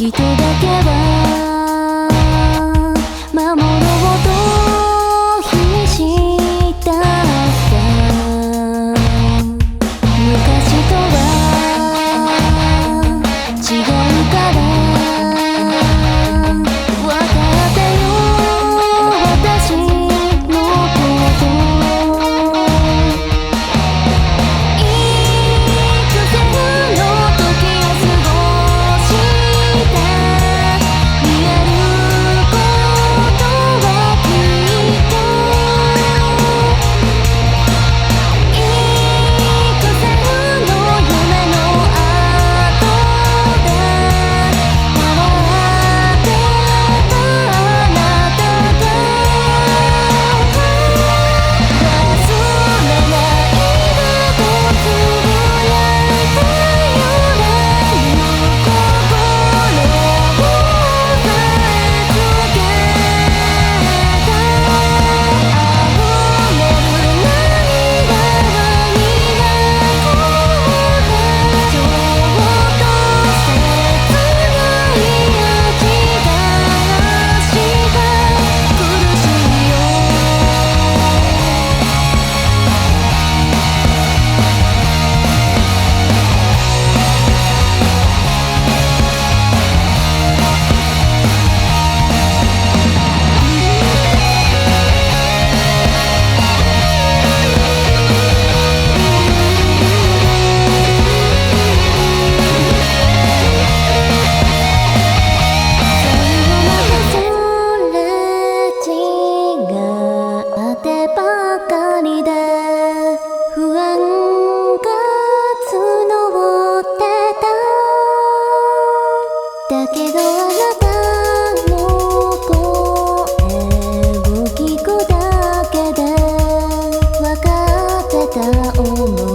人だけは守ろうと必死だった昔とは違うから分かってよ私のこといくつの時を過ごした見えることはきっといくつの夢の後で笑ってたあなたが忘れないでとつぶやいたような心を押さえつけた溢れる涙は苦くてちょっと切ない味がした苦しいよばかりで不安が募ってただけどあなたの声を聞くだけで分かってた思い